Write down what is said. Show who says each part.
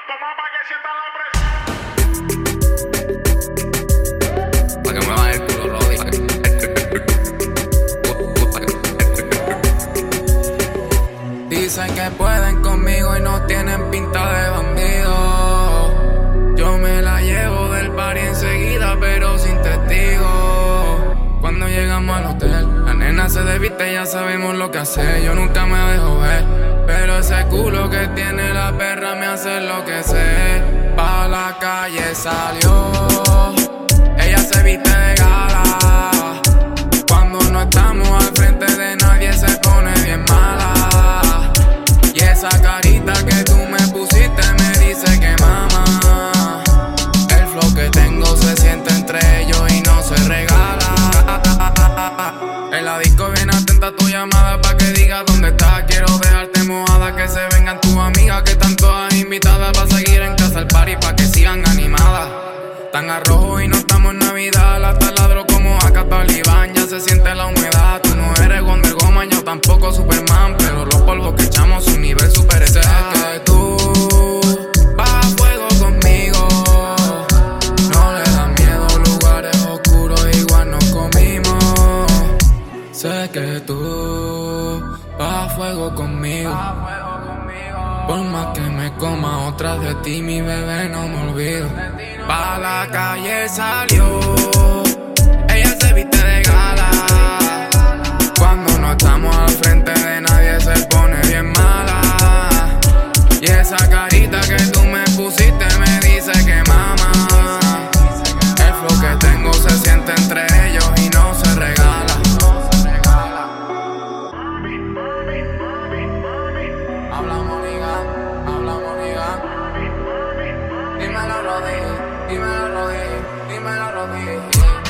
Speaker 1: Toma pa' que sientan la presión.
Speaker 2: Pa' que me baje el culo, Lodi. Dicen que pueden conmigo y no tienen pinta de bandido. Yo me la llevo del party enseguida, pero sin testigo. Cuando llegamos al hotel, la nena se desviste, ya sabemos lo que hacer. Yo nunca me dejo ver, pero ese culo que tiene la perra me hace enloquecer. Pa' la calle salió, ella se viste de gala. Cuando no estamos al frente de nadie se pone bien mala. Y esa carita que tú me pusiste me dice que mama. El flow que tengo se siente entre ellos y no se regala. En la disco viene atenta a tu llamada pa' que digas dónde estás. Quiero dejarte mojada, que se vengan tus amigas que están todas invitadas pa' seguir en casa el party pa' que sigan animadas. Tan a rojo y no estamos en Navidad. La taladro como acá Talibán, ya se siente la humedad. Tú no eres Wonder Woman, yo tampoco Superman, pero los polvos que echamos un nivel super sé que tú vas a fuego conmigo. No le da miedo lugares oscuros, igual nos comimos. Sé que tú vas a fuego conmigo. Por más que me coma otras de ti, mi bebé, no me olvido. Pa' la calle salió, ella se viste de gala. Cuando no estamos al frente de nadie se pone bien mala. Y esa carita que tú me pusiste me dice que mama. El flow que tengo se siente entre ellos y no se regala. Hablamos, niga. Dímelo, Rodri, dímelo, Rodri.